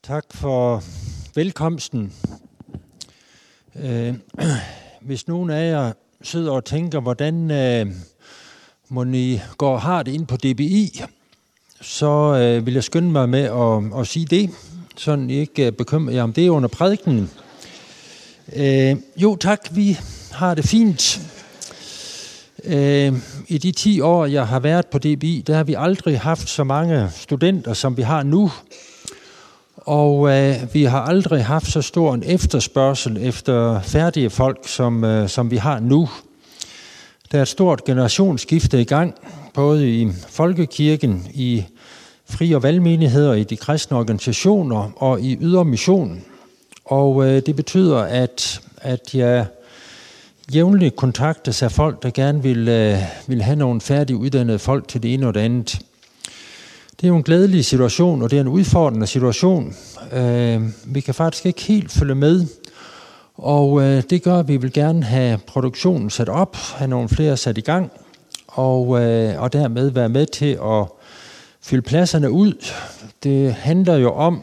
Tak for velkomsten. Hvis nogen af jer sidder og tænker, hvordan må I går og har det ind på DBI, så vil jeg skynde mig med at sige det, så I ikke bekymrer jer om det under prædikenen. Jo tak, vi har det fint. I de 10 år, jeg har været på DBI, der har vi aldrig haft så mange studenter, som vi har nu. Og vi har aldrig haft så stor en efterspørgsel efter færdige folk, som vi har nu. Der er et stort generationsskifte i gang, både i folkekirken, i fri- og valgmenigheder, i de kristne organisationer og i ydre mission. Og det betyder, at jeg jævnligt kontaktes af folk, der gerne vil have nogle færdiguddannede folk til det ene og det andet. Det er jo en glædelig situation, og det er en udfordrende situation. Vi kan faktisk ikke helt følge med, og det gør, at vi vil gerne have produktionen sat op, have nogle flere sat i gang, og dermed være med til at fylde pladserne ud. Det handler jo om,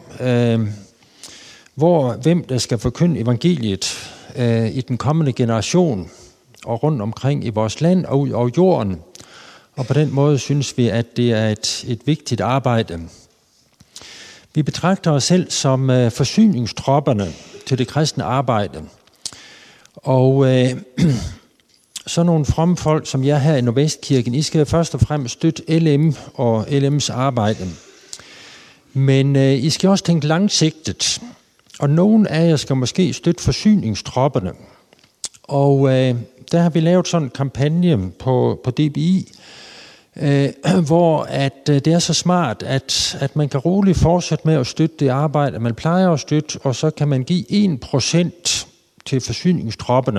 hvem der skal forkynde evangeliet i den kommende generation, og rundt omkring i vores land og ud over jorden. Og på den måde synes vi, at det er et vigtigt arbejde. Vi betragter os selv som forsyningstropperne til det kristne arbejde. Og sådan nogle fromme folk, som jeg her i Nordvestkirken, I skal først og fremmest støtte LM og LM's arbejde. Men I skal også tænke langsigtet. Og nogle af jer skal måske støtte forsyningstropperne. Og der har vi lavet sådan en kampagne på DBI, hvor at det er så smart, at man kan roligt fortsætte med at støtte det arbejde, man plejer at støtte, og så kan man give 1% til forsyningstropperne.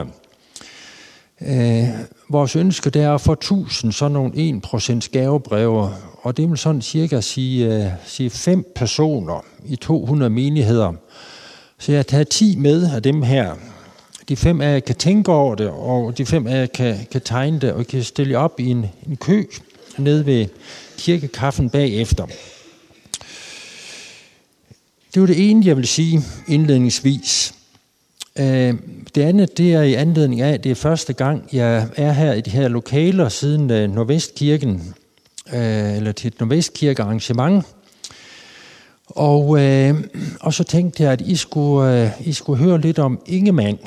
Vores ønske det er at få 1000 sådan nogle 1% gavebreve, og det vil sådan cirka sige 5 personer i 200 menigheder. Så jeg tager 10 med af dem her. De 5 af jer kan tænke over det, og de 5 af jer kan tegne det, og kan stille op i en kø nede ved kirkekaffen bagefter. Det var det ene, jeg vil sige indledningsvis. Det andet, det er i anledning af, det er første gang, jeg er her i de her lokaler siden Nordvestkirken, eller til et Nordvestkirke-arrangement. Og så tænkte jeg, at I skulle høre lidt om Ingemann,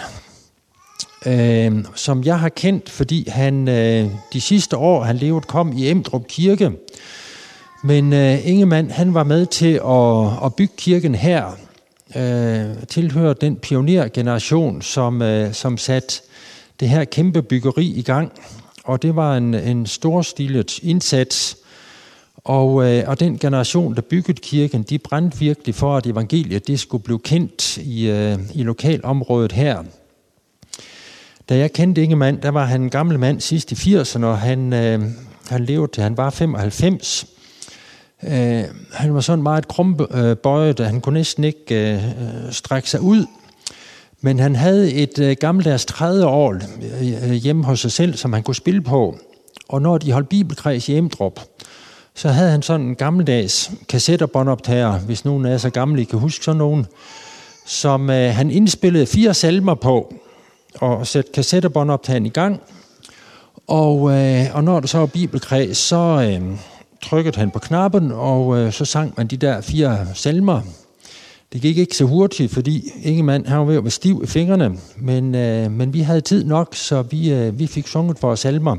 som jeg har kendt, fordi han de sidste år, han levede, kom i Emdrup Kirke. Men Ingemann, han var med til at bygge kirken her, tilhører den pionergeneration, som satte det her kæmpe byggeri i gang. Og det var en storstilet indsats. Og den generation, der byggede kirken, de brændte virkelig for, at evangeliet det skulle blive kendt i lokalområdet her. Da jeg kendte Ingemann, der var han en gammel mand sidst i 80'erne, og han levede til han var 95. Han var sådan meget krumbøjet, han kunne næsten ikke strække sig ud. Men han havde et gammeldags 30-år hjemme hos sig selv, som han kunne spille på. Og når de holdt bibelkreds i Emdrup, så havde han sådan en gammeldags kassettebåndoptager, hvis nogen af jer så gamle, I kan huske sådan nogen, som han indspillede 4 salmer på, og satte kassettebåndoptageren i gang. Og når der så var bibelkreds, så trykkede han på knappen, og så sang man de der 4 salmer. Det gik ikke så hurtigt, fordi Ingemann han var ved at være stiv i fingrene, men vi havde tid nok, så vi fik sunget vores salmer.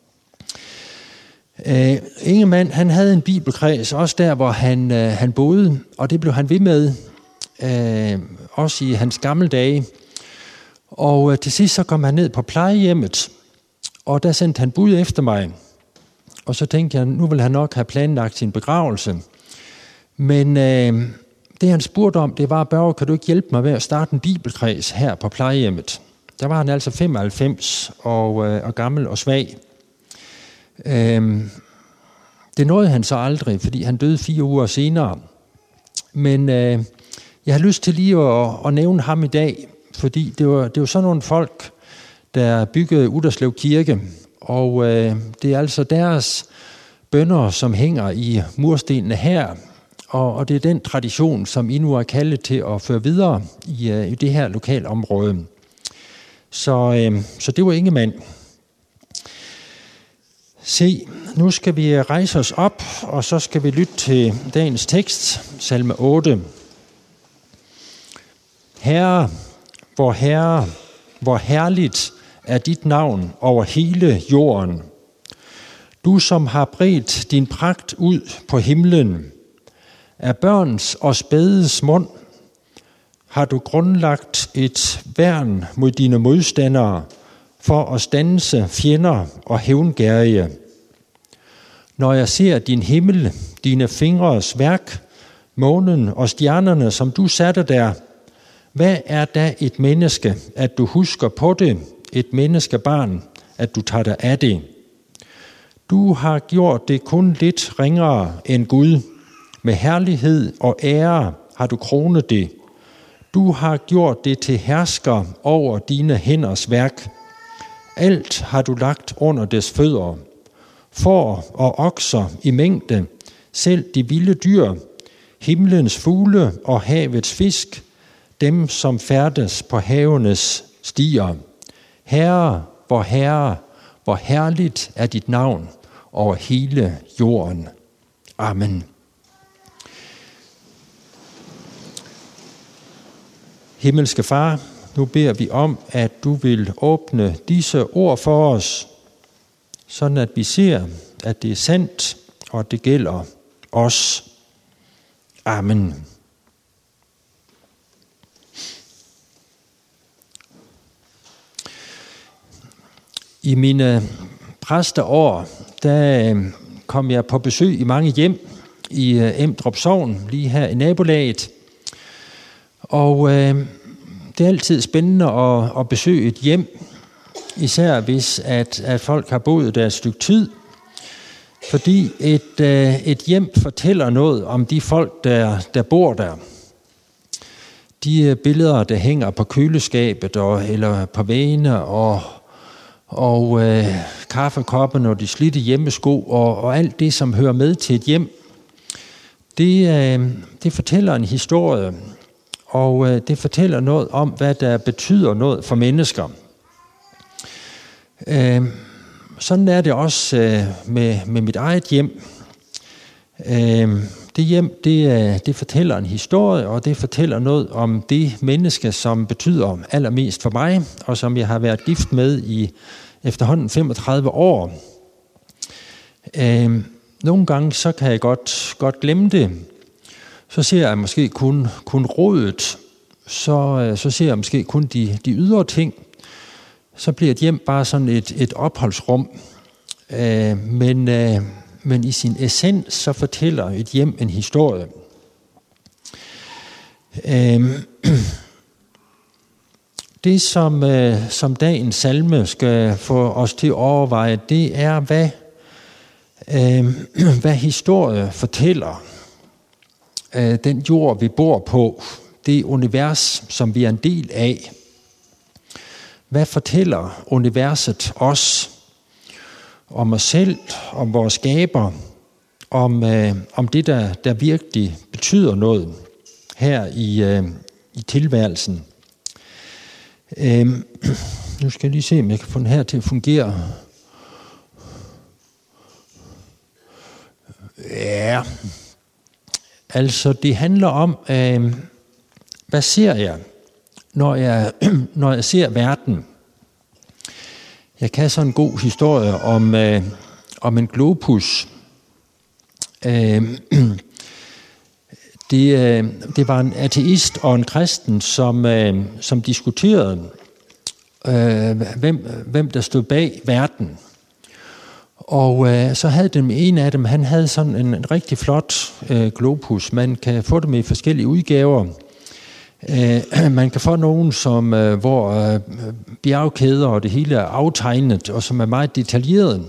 Ingemann, han havde en bibelkreds, også der, hvor han boede, og det blev han ved med, også i hans gamle dage. Og til sidst så kom han ned på plejehjemmet, og der sendte han bud efter mig. Og så tænkte jeg, nu vil han nok have planlagt sin begravelse. Men det han spurgte om, det var, Børge, kan du ikke hjælpe mig med at starte en bibelkreds her på plejehjemmet? Der var han altså 95 og gammel og svag. Det nåede han så aldrig, fordi han døde 4 uger senere. Men jeg har lyst til lige at nævne ham i dag, fordi det var sådan nogle folk, der byggede Udderslev Kirke, og det er altså deres bønner, som hænger i murstenene her, Og det er den tradition, som I nu er kaldet til at føre videre i det her lokalområde. Så det var Ingemann. Se, nu skal vi rejse os op, og så skal vi lytte til dagens tekst, salme 8. Herre, hvor herligt er dit navn over hele jorden. Du, som har bredt din pragt ud på himlen, af børns og spædes mund, har du grundlagt et værn mod dine modstandere, for at standse fjender og hævngerrige. Når jeg ser din himmel, dine fingres værk, månen og stjernerne, som du satte der, hvad er da et menneske, at du husker på det, et menneskebarn, at du tager dig af det? Du har gjort det kun lidt ringere end Gud. Med herlighed og ære har du kronet det. Du har gjort det til hersker over dine hænders værk. Alt har du lagt under des fødder. Får og okser i mængde, selv de vilde dyr, himlens fugle og havets fisk, dem som færdes på havenes stier. Herre, hvor herligt er dit navn over hele jorden. Amen. Himmelske Far, nu beder vi om, at du vil åbne disse ord for os, sådan at vi ser, at det er sandt, og at det gælder os. Amen. I mine præsteår, der kom jeg på besøg i mange hjem i Emdrup Sogn, lige her i nabolaget. Og det er altid spændende at besøge et hjem, især hvis at folk har boet der et stykke tid. Fordi et hjem fortæller noget om de folk, der bor der. De billeder, der hænger på køleskabet eller på væggene, og kaffekoppen og de slidte hjemmesko og alt det, som hører med til et hjem, det fortæller en historie, og det fortæller noget om, hvad der betyder noget for mennesker. Sådan er det også med mit eget hjem. Det hjem, det fortæller en historie, og det fortæller noget om det menneske, som betyder allermest for mig, og som jeg har været gift med i efterhånden 35 år. Nogle gange, så kan jeg godt glemme det. Så ser jeg måske kun rodet. Så ser jeg måske kun de ydre ting. Så bliver et hjem bare sådan et opholdsrum. Men i sin essens, så fortæller et hjem en historie. Det, som dagens salme skal få os til at overveje, det er, hvad historie fortæller. Den jord, vi bor på, det univers, som vi er en del af. Hvad fortæller universet os? Om os selv, om vores skaber, om det, der virkelig betyder noget her i tilværelsen. Nu skal jeg lige se, om jeg kan få den her til at fungere. Ja, altså det handler om, hvad ser jeg, når jeg ser verden? Jeg kan sådan en god historie om en globus. Det var en ateist og en kristen, som diskuterede, hvem der stod bag verden. Og så havde en af dem, han havde sådan en rigtig flot globus. Man kan få dem i forskellige udgaver. Man kan få nogen, hvor bjergkæder og det hele er aftegnet, og som er meget detaljeret.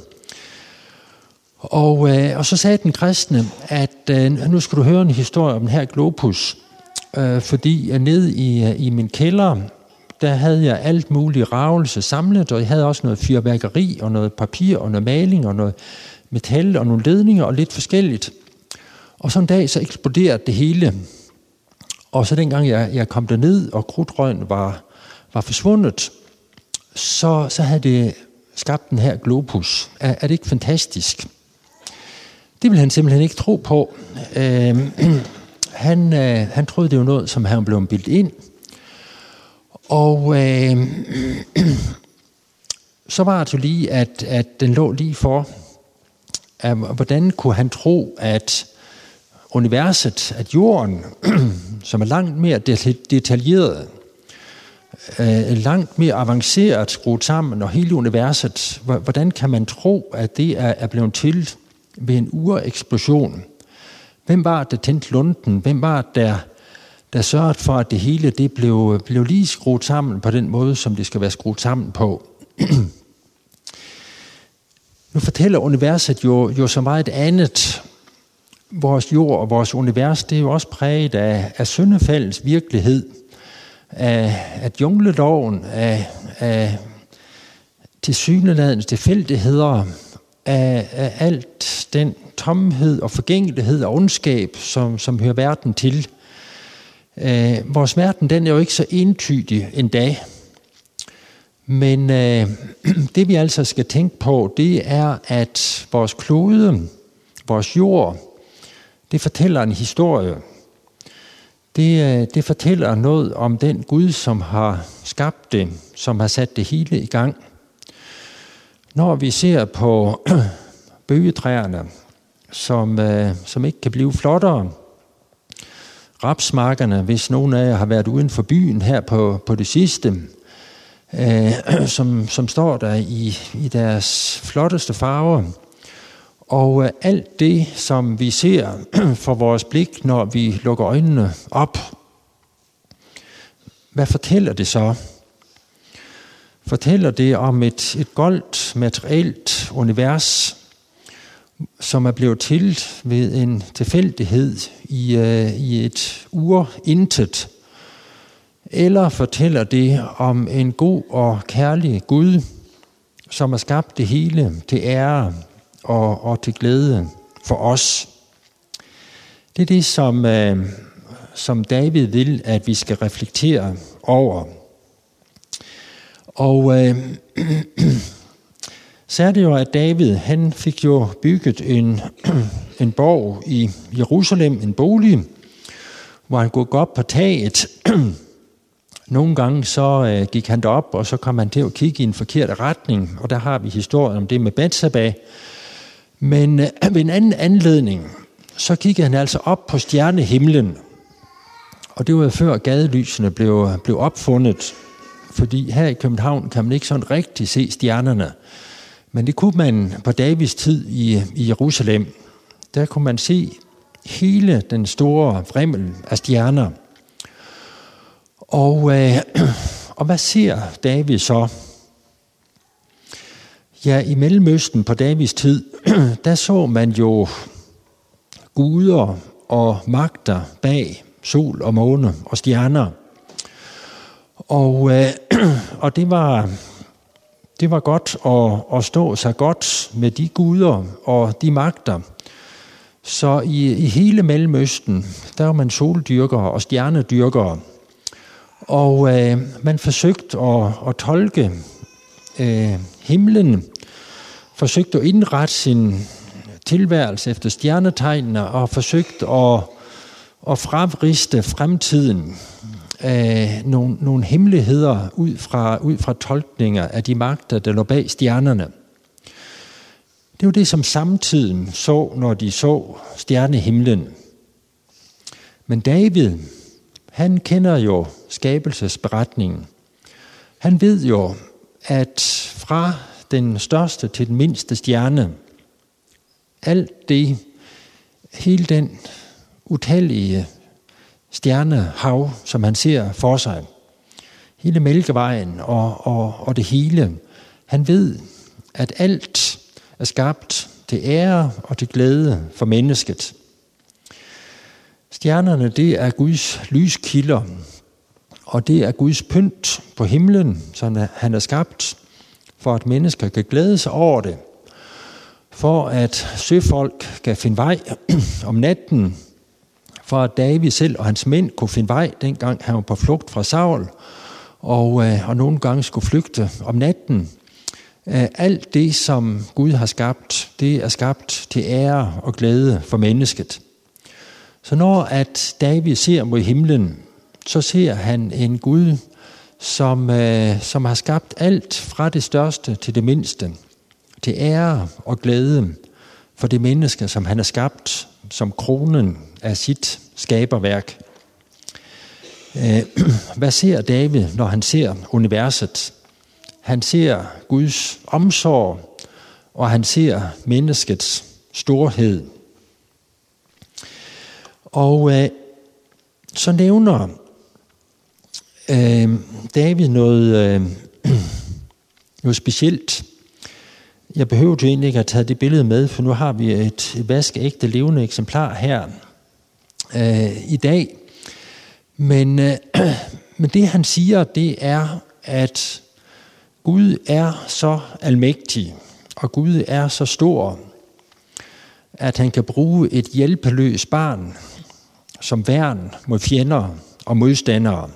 Og så sagde den kristne, at nu skal du høre en historie om den her globus, fordi nede i min kælder, der havde jeg alt muligt ravelse samlet, og jeg havde også noget fyrværkeri, og noget papir, og noget maling, og noget metal, og nogle ledninger, og lidt forskelligt. Og så en dag, så eksploderede det hele. Og så dengang jeg kom derned, og krudtrøgen var forsvundet, så havde det skabt den her globus. Er det ikke fantastisk? Det ville han simpelthen ikke tro på. Han troede, det var noget, som han blev bildt ind. Og så var det jo lige, at den lå lige for, hvordan kunne han tro, at universet, at jorden, som er langt mere detaljeret, langt mere avanceret skruet sammen, og hele universet, hvordan kan man tro, at det er blevet til ved en ureksplosion? Hvem var det, der tændte lunden? Hvem var det, der sørgede for, at det hele det blev lige skruet sammen på den måde, som det skal være skruet sammen på? Nu fortæller universet jo så meget andet. Vores jord og vores univers, det er jo også præget af syndefaldens virkelighed, af jungleloven, af tilsyneladende tilfældigheder, af alt den tomhed og forgængelighed og ondskab, som hører verden til. Vores verden, den er jo ikke så entydig endda. Men det vi altså skal tænke på, det er, at vores klode, vores jord, det fortæller en historie. Det fortæller noget om den Gud, som har skabt det, som har sat det hele i gang. Når vi ser på bøgetræerne, som ikke kan blive flottere, rapsmarkerne, hvis nogen af jer har været uden for byen her på det sidste, som står der i deres flotteste farver, og alt det, som vi ser for vores blik, når vi lukker øjnene op, hvad fortæller det så? Fortæller det om et goldt, materielt univers, som er blevet til ved en tilfældighed i et urintet? Eller fortæller det om en god og kærlig Gud, som har skabt det hele til ære og til glæde for os? Det er det, som David vil, at vi skal reflektere over. Og så er det jo, at David, han fik jo bygget en borg i Jerusalem, en bolig, hvor han kunne gå op på taget. Nogle gange så gik han derop, og så kom han til at kigge i en forkert retning, og der har vi historien om det med Batseba. Men ved en anden anledning, så kiggede han altså op på stjernehimlen, og det var før gadelysene blev opfundet, fordi her i København kan man ikke sådan rigtig se stjernerne. Men det kunne man på Davids tid i Jerusalem. Der kunne man se hele den store vrimmel af stjerner. Og hvad ser David så? Ja, i Mellemøsten på Davids tid, der så man jo guder og magter bag sol og måne og stjerner. Og det var godt at stå sig godt med de guder og de magter. Så i hele Mellemøsten, der var man soldyrkere og stjernedyrkere. Og man forsøgte at tolke himlen, forsøgte at indrette sin tilværelse efter stjernetegnene og forsøgte at fravriste fremtiden. Nogle hemmeligheder ud fra tolkninger af de magter, der lå bag stjernerne. Det var det, som samtiden så, når de så stjernehimlen. Men David, han kender jo skabelsesberetningen. Han ved jo, at fra den største til den mindste stjerne, alt det, hele den utallige stjernehav, som han ser for sig, hele Mælkevejen og det hele, han ved, at alt er skabt til ære og til glæde for mennesket. Stjernerne, det er Guds lyskilder, og det er Guds pynt på himlen, som han har skabt, for at mennesker kan glæde sig over det. for at søfolk kan finde vej om natten, for at David selv og hans mænd kunne finde vej, dengang han var på flugt fra Saul, og nogle gange skulle flygte om natten. Alt det, som Gud har skabt, det er skabt til ære og glæde for mennesket. Så når at David ser mod himlen, så ser han en Gud, som har skabt alt fra det største til det mindste, til ære og glæde for det menneske, som han har skabt som kronen af sit skaberværk. Hvad ser David, når han ser universet? Han ser Guds omsorg, og han ser menneskets storhed. Og så nævner David noget specielt. Jeg behøver jo egentlig ikke at tage det billede med, for nu har vi et vaskeægte levende eksemplar her i dag. Men det han siger, det er, at Gud er så almægtig, og Gud er så stor, at han kan bruge et hjælpeløst barn som værn mod fjender og modstandere.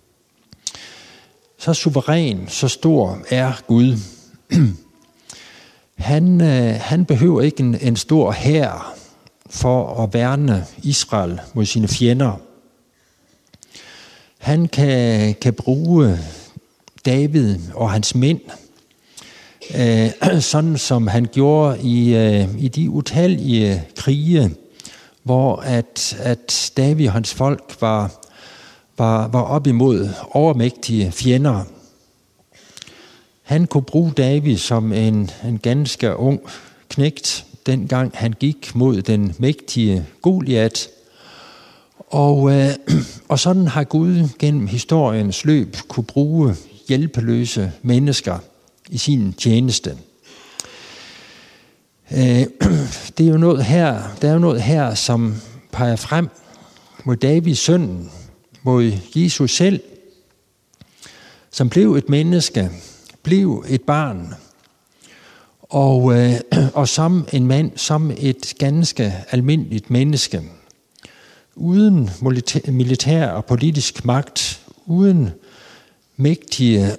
Så suveræn, så stor er Gud. Han behøver ikke en stor hær for at værne Israel mod sine fjender. Han kan bruge David og hans mænd, sådan som han gjorde i de utallige krige, hvor at David og hans folk var op imod overmægtige fjender. Han kunne bruge David som en ganske ung knægt, dengang han gik mod den mægtige Goliat. Og sådan har Gud gennem historiens løb kunne bruge hjælpeløse mennesker i sin tjeneste. Der er jo noget her, som peger frem mod Davids søn, mod Jesus selv, som blev et menneske, blev et barn, og som en mand, som et ganske almindeligt menneske, uden militær og politisk magt, uden mægtige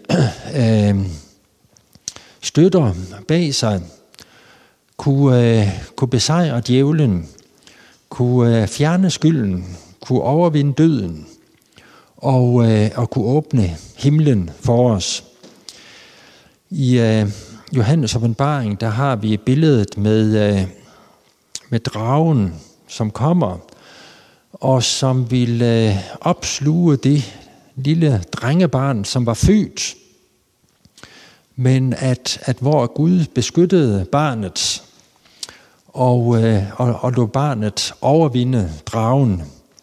støtter bag sig, kunne besejre djævlen, kunne fjerne skylden, kunne overvinde døden og kunne åbne himlen for os. I Johannes åbenbaring, der har vi billedet med dragen, som kommer, og som ville opsluge det lille drengebarn, som var født, men at hvor Gud beskyttede barnet og lod barnet overvinde dragen.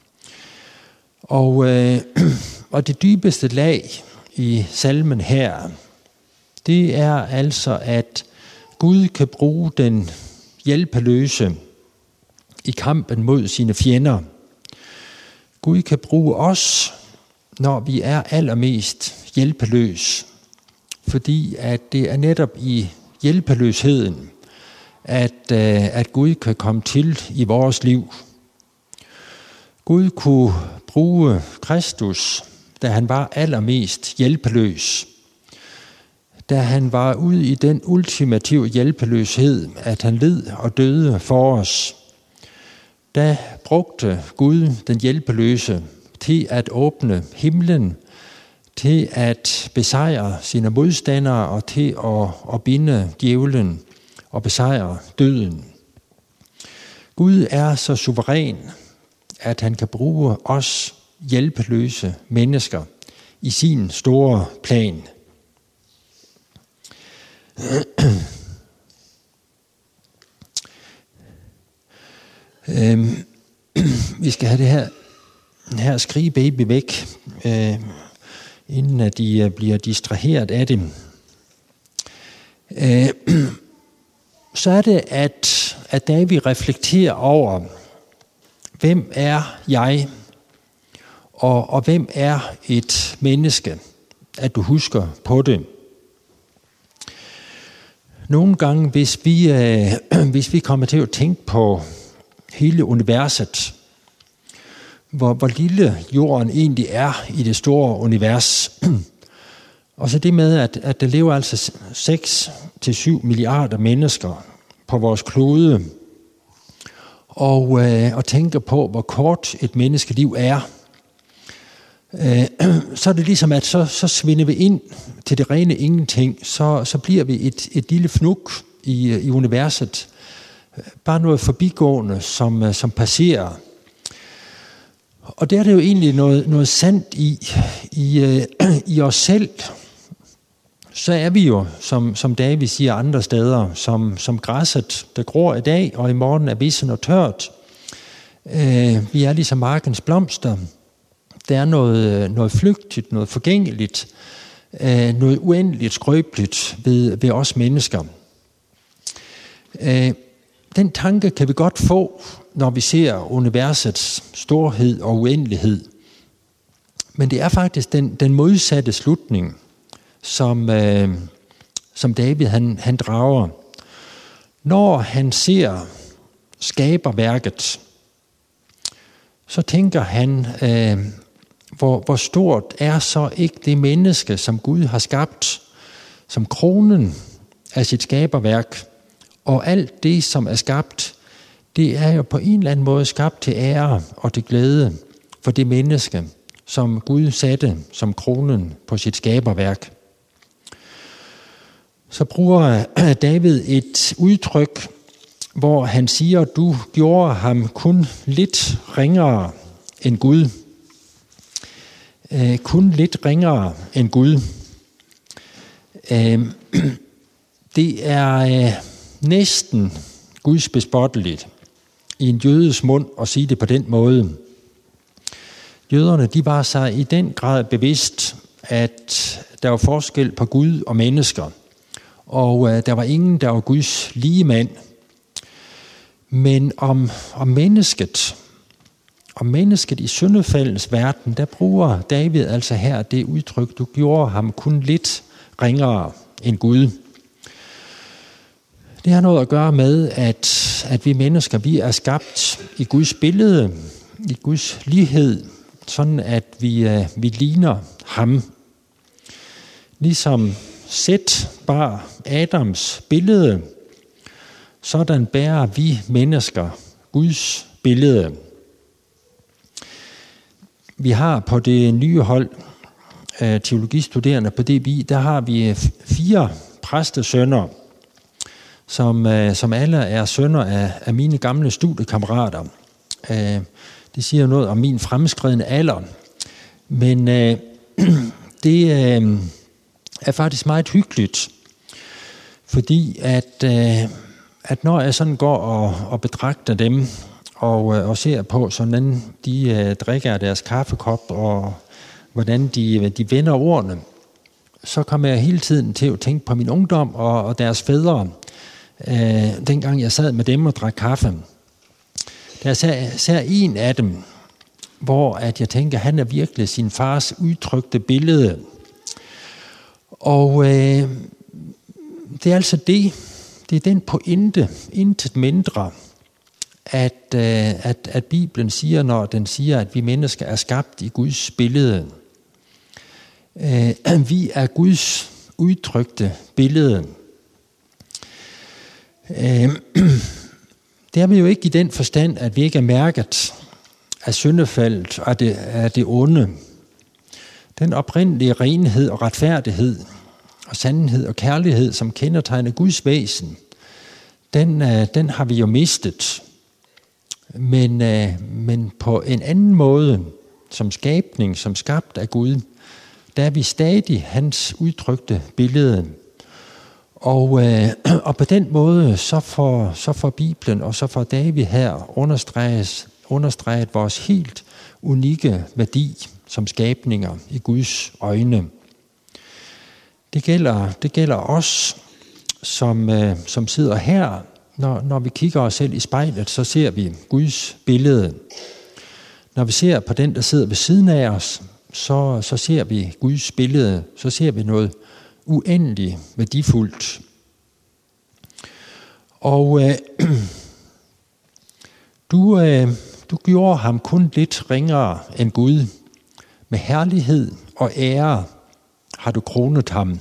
Og det dybeste lag i salmen her, det er altså, at Gud kan bruge den hjælpeløse i kampen mod sine fjender. Gud kan bruge os, når vi er allermest hjælpeløse, fordi at det er netop i hjælpeløsheden, at Gud kan komme til i vores liv. Gud kunne bruge Kristus, da han var allermest hjælpeløs. Da han var ude i den ultimative hjælpeløshed, at han led og døde for os, da brugte Gud den hjælpeløse til at åbne himlen, til at besejre sine modstandere og til at binde djævlen og besejre døden. Gud er så suveræn, at han kan bruge os hjælpeløse mennesker i sin store plan. Vi skal have det her skrigebaby væk, inden at de bliver distraheret af det. Så er det, at David reflekterer over, hvem er jeg, og hvem er et menneske, at du husker på det. Nogle gange, hvis vi kommer til at tænke på hele universet, hvor lille jorden egentlig er i det store univers, og så det med, at der lever altså 6-7 milliarder mennesker på vores klode, og tænker på, hvor kort et menneskeliv er, så er det ligesom, at så svinder vi ind til det rene ingenting, så bliver vi et lille fnuk i universet. Bare noget forbigående, som passerer. Og der er det jo egentlig noget sandt i os selv. Så er vi jo, som David siger andre steder, som græsset, der gror i dag, og i morgen er vissen og tørt. Vi er ligesom markens blomster. Der er noget flygtigt, noget forgængeligt, noget uendeligt skrøbeligt ved os mennesker. Den tanke kan vi godt få, når vi ser universets storhed og uendelighed. Men det er faktisk den modsatte slutning, som David han drager. Når han ser skaberværket, så tænker han, hvor stort er så ikke det menneske, som Gud har skabt, som kronen af sit skaberværk. Og alt det, som er skabt, det er jo på en eller anden måde skabt til ære og til glæde for det menneske, som Gud satte som kronen på sit skaberværk. Så bruger David et udtryk, hvor han siger, at du gjorde ham kun lidt ringere end Gud. Kun lidt ringere end Gud. Det er næsten Guds bespotteligt i en jødes mund at sige det på den måde. Jøderne, de var sig i den grad bevidst, at der var forskel på Gud og mennesker, og der var ingen, der var Guds lige mand. Men om mennesket i syndefaldens verden, der bruger David altså her det udtryk, du gjorde ham kun lidt ringere end Gud. Det har noget at gøre med, at vi mennesker, vi er skabt i Guds billede, i Guds lighed, sådan at vi ligner ham. Ligesom Sæt bar Adams billede, sådan bærer vi mennesker Guds billede. Vi har på det nye hold af teologistuderende på DBI, der har vi 4 præstesønner, som alle er sønner af mine gamle studiekammerater. Det siger noget om min fremskredne alder, men det er faktisk meget hyggeligt, fordi at når jeg sådan går og betragter dem og ser på, sådan de drikker af deres kaffekop, og hvordan de vender ordene, så kommer jeg hele tiden til at tænke på min ungdom og deres fædre, dengang jeg sad med dem og drak kaffe. Der er især en af dem, hvor at jeg tænker, han er virkelig sin fars udtrykte billede. Og det er altså det er den pointe, intet mindre, at Bibelen siger, når den siger, at vi mennesker er skabt i Guds billede. Vi er Guds udtrykte billede. Det er vi jo ikke i den forstand, at vi ikke er mærket af syndefaldet og af det onde. Den oprindelige renhed og retfærdighed og sandhed og kærlighed, som kendetegner Guds væsen, den har vi jo mistet. Men på en anden måde, som skabning, som skabt af Gud, der er vi stadig hans udtrykte billede. Og på den måde, så får Bibelen og så får David her understreget vores helt unikke værdi som skabninger i Guds øjne. Det gælder os, som sidder her. Når vi kigger os selv i spejlet, så ser vi Guds billede. Når vi ser på den, der sidder ved siden af os, så ser vi Guds billede. Så ser vi noget uendeligt værdifuldt. Og du gjorde ham kun lidt ringere end Gud. Med herlighed og ære har du kronet ham.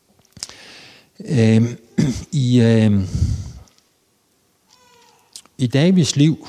I Davids liv,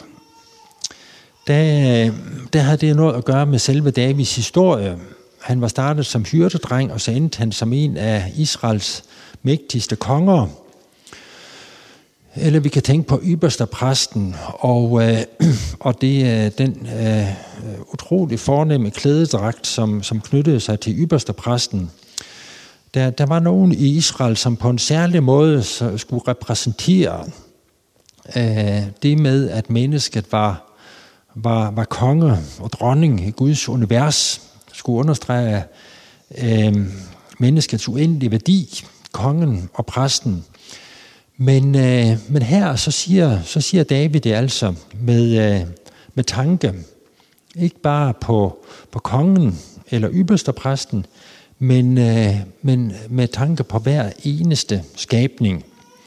der havde det noget at gøre med selve Davids historie. Han var startet som hyrdedreng, og så endte han som en af Israels mægtigste konger. Eller vi kan tænke på ypperstepræsten, og det den utrolig fornemme klædedragt, som knyttede sig til ypperstepræsten. Der var nogen i Israel, som på en særlig måde skulle repræsentere det med, at mennesket var konge og dronning i Guds univers, skulle understrege menneskets uendelige værdi, kongen og præsten. Men her så siger David det altså med tanke, ikke bare på kongen eller ypperstepræsten, men med tanke på hver eneste skabning.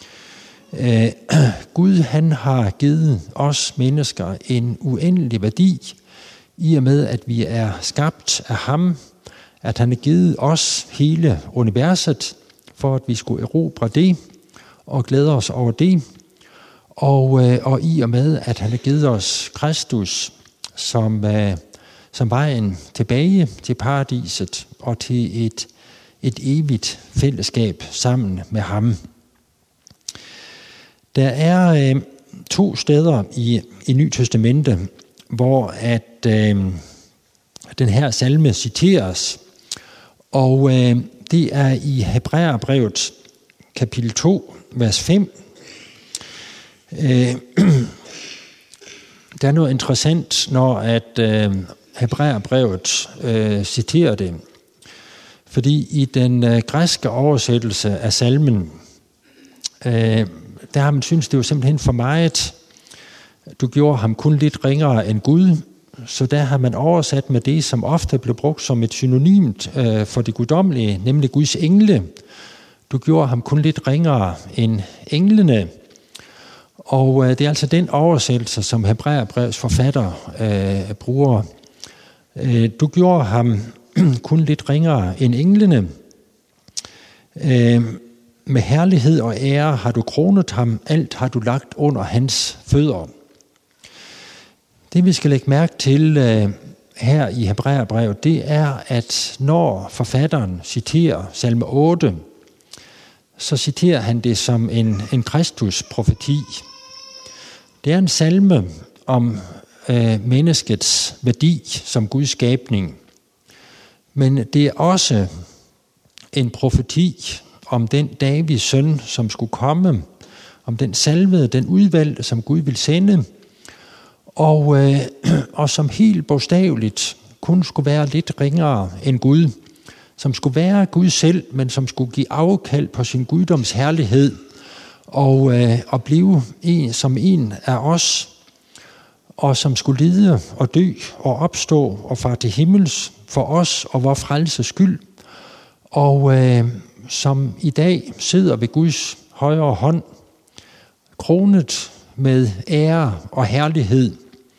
Gud, han har givet os mennesker en uendelig værdi, i og med at vi er skabt af ham, at han har givet os hele universet, for at vi skulle erobre det og glæde os over det, og i og med at han har givet os Kristus som vejen tilbage til paradiset og til et evigt fællesskab sammen med ham. Der er 2 steder i Nye Testamente, hvor at den her salme citeres, og det er i Hebræerbrevet kapitel 2, vers 5. Der er noget interessant, når at Hebræerbrevet citerer det, fordi i den græske oversættelse af salmen, der har man synes, det var simpelthen for meget. Du gjorde ham kun lidt ringere end Gud, så der har man oversat med det, som ofte blev brugt som et synonymt for det guddommelige, nemlig Guds engle. Du gjorde ham kun lidt ringere end englene. Og det er altså den oversættelse, som Hebræerbrevets forfatter bruger. Du gjorde ham kun lidt ringere end englene. Med herlighed og ære har du kronet ham, alt har du lagt under hans fødder. Det vi skal lægge mærke til her i Hebræerbrevet, det er, at når forfatteren citerer salme 8, så citerer han det som en Kristus-profeti. Det er en salme om menneskets værdi som Guds skabning. Men det er også en profeti om den Davids søn, som skulle komme, om den salvede, den udvalgte, som Gud vil sende, og som helt bogstaveligt kun skulle være lidt ringere end Gud, som skulle være Gud selv, men som skulle give afkald på sin guddoms herlighed og blive som en af os, og som skulle lide og dø og opstå og fare til himmels for os og vor frelses skyld, og som i dag sidder ved Guds højre hånd, kronet med ære og herlighed.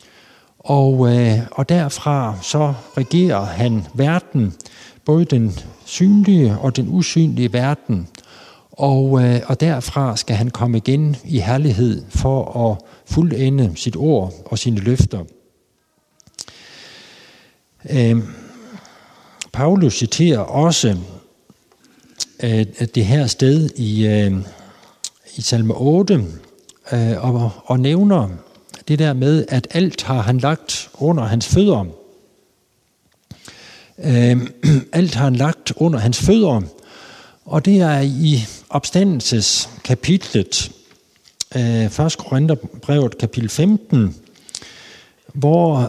Og derfra så regerer han verden, både den synlige og den usynlige verden. Og derfra skal han komme igen i herlighed for at fuldende sit ord og sine løfter. Paulus citerer også det her sted i salme 8 og nævner det der med, at alt har han lagt under hans fødder. Alt har han lagt under hans fødder, og det er i opstandelseskapitlet, 1. Korintherbrevet kapitel 15, hvor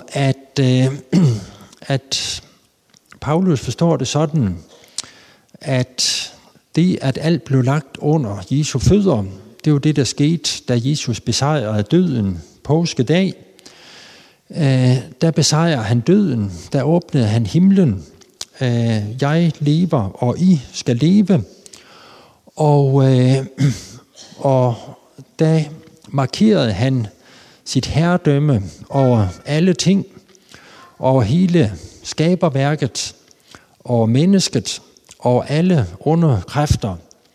at Paulus forstår det sådan, at det, at alt blev lagt under Jesu fødder, det var det, der skete, da Jesus besejrede døden påskedag. Der besejrer han døden, der åbnede han himlen. Jeg lever, og I skal leve. Og der markerede han sit herredømme over alle ting, over hele skaberværket, over mennesket, over alle onde kræfter.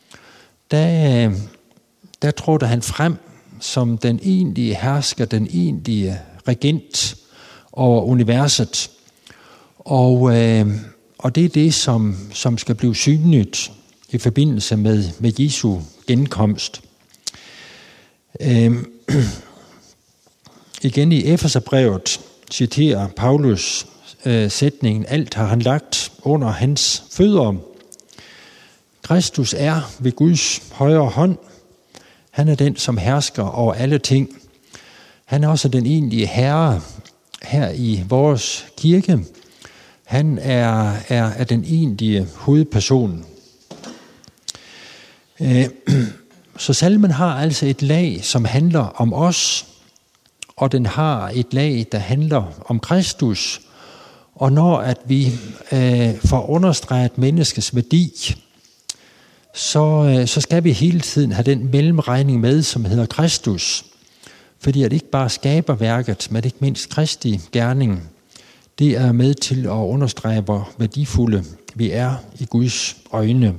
Der trådte han frem som den egentlige hersker, den egentlige regent over universet. Og det er det, som skal blive synligt i forbindelse med Jesu genkomst. Igen i Efeserbrevet citerer Paulus sætningen, alt har han lagt under hans fødder. Kristus er ved Guds højre hånd. Han er den, som hersker over alle ting. Han er også den egentlige herre her i vores kirke. Han er den egentlige hovedperson. Så salmen har altså et lag, som handler om os, og den har et lag, der handler om Kristus. Og når at vi får understreget menneskets værdi, så skal vi hele tiden have den mellemregning med, som hedder Kristus. Fordi at ikke bare skaberværket, men ikke mindst Kristi gerning, det er med til at understrege, hvor værdifulde vi er i Guds øjne.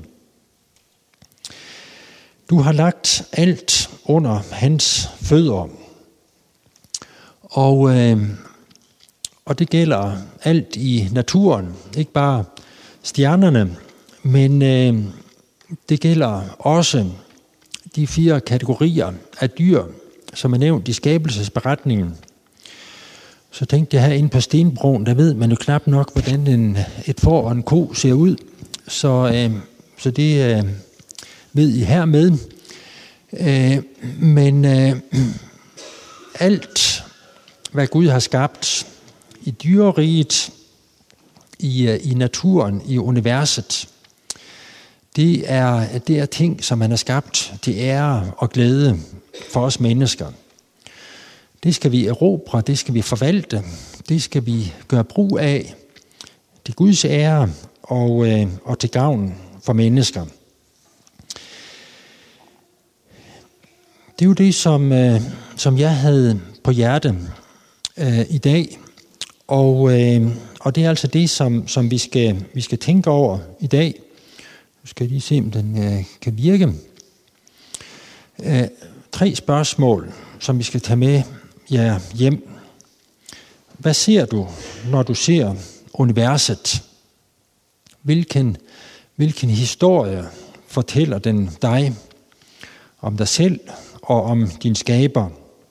Du har lagt alt under hans fødder. Og det gælder alt i naturen, ikke bare stjernerne, men det gælder også de 4 kategorier af dyr, som er nævnt i skabelsesberetningen. Så tænkte jeg her inde på stenbroen, der ved man jo knap nok, hvordan et får og en ko ser ud. Så det ved I hermed. Men alt, hvad Gud har skabt i dyreriget, i naturen, i universet, det er ting, som han har skabt til ære og glæde for os mennesker. Det skal vi erobre, det skal vi forvalte, det skal vi gøre brug af til Guds ære og til gavn for mennesker. Det er jo det, som jeg havde på hjerte i dag, og det er altså det, som vi skal tænke over i dag. Nu skal jeg lige se, om den kan virke. 3 spørgsmål, som vi skal tage med jer hjem. Hvad ser du, når du ser universet? Hvilken historie fortæller den dig om dig selv og om din skaber?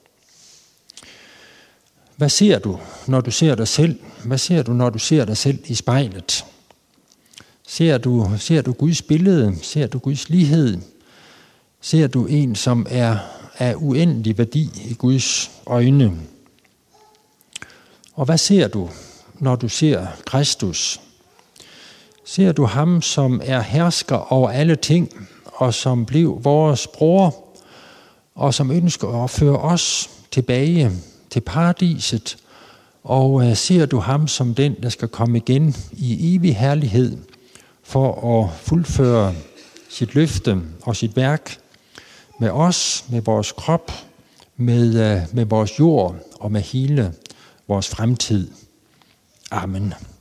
Hvad ser du, når du ser dig selv? Hvad ser du, når du ser dig selv i spejlet? Ser du Guds billede? Ser du Guds lighed? Ser du en, som er af uendelig værdi i Guds øjne? Og hvad ser du, når du ser Kristus? Ser du ham, som er hersker over alle ting, og som blev vores bror, og som ønsker at føre os tilbage til paradiset? Og ser du ham som den, der skal komme igen i evig herlighed, for at fuldføre sit løfte og sit værk med os, med vores krop, med vores jord og med hele vores fremtid. Amen.